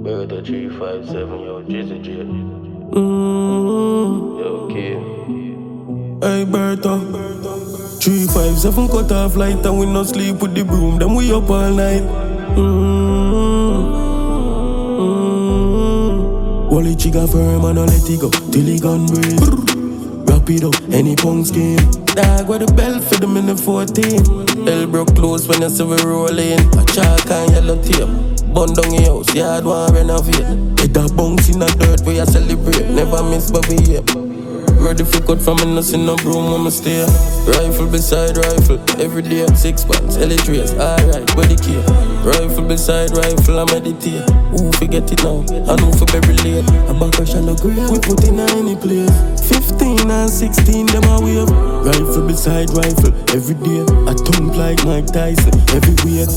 Bertha 357, yo, Jizzy J. Yo, kid. Hey, Bertha. 357 cut off light and we no sleep with the broom. Then we up all night. Wally chica firm and I let it go till he gun breathe. Wrap it up, any punk scheme. Dog with the bell for them in the 14. Hell broke close when you see we rolling. A chalk and yellow tape. Bun down your house, yard one renovate. Hit a bounce in the dirt where you celebrate. Never miss but we here. Ready for cut from me, no see no broom when me stay. Rifle beside rifle, every day 6 pounds, L3s, alright, where the key? Rifle beside rifle, I meditate. Who forget it now, and who for bury late. A back a shallow grave, we put in any place. 15 and 16, them a wave. Rifle beside rifle, every day. I thump like Mike Tyson, everywhere.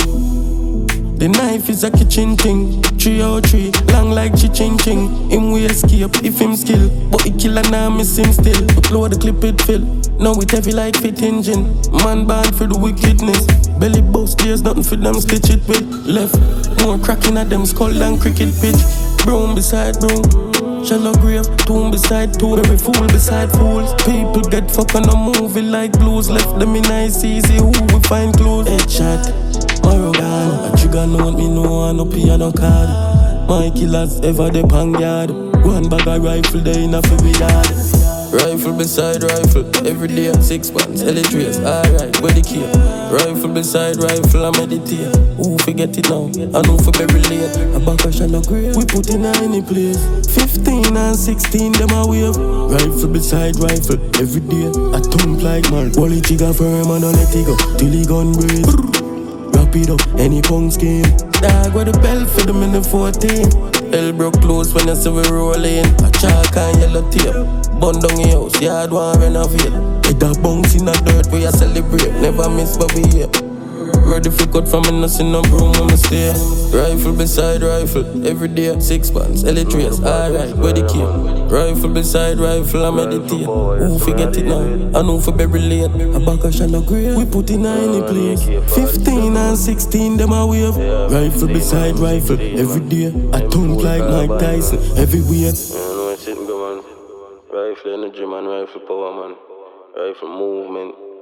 The knife is a kitchen thing. 303, long like Chi-Ching-Ching. Him we escape if him skill, but he kill and now miss him still. Upload the clip it fill. Now it heavy like fit engine. Man bad for the wickedness. Belly bust, there's nothing for them stitch it with. Left, more cracking at them skull than cricket pitch. Broom beside broom. Shallow grave, tomb beside tomb. Every fool beside fools. People get fucked on a movie like blues. Left them in nice easy, who we find clothes. Headshot, Morgan. A trigger note me know and no piano card. My killers ever the yard. One bag of rifle they in a fi yard. Rifle beside rifle, every day 6 pounds, L3s, alright, where the key? Rifle beside rifle, I meditate. Who forget it now, and who for bury late. A back a shallow grave, we put in any place. 15 and 16, them a wave. Rifle beside rifle, every day. I thump like Mark. Wally chica firm and I let it go till he gun breathe. Wrap it up, any punk scheme. Dog with the bell for them in the 14. Hell broke close when you see we rolling. A chalk and yellow tape. Bun down your house, yard one renovate. Hit a bounce in the dirt where you celebrate. Never miss but we here. Ready for cut from me, no see no broom when me stay. Rifle beside rifle, every day 6 pounds, L3s, alright, where the key? Rifle beside rifle, I meditate. Who forget it now, and who for bury late. A back a shallow grave, we put in any place. 15 and 16, them a wave. Rifle beside rifle, every day. I thump like Mike Tyson, everywhere. Rifle energy man, rifle power man, rifle movement.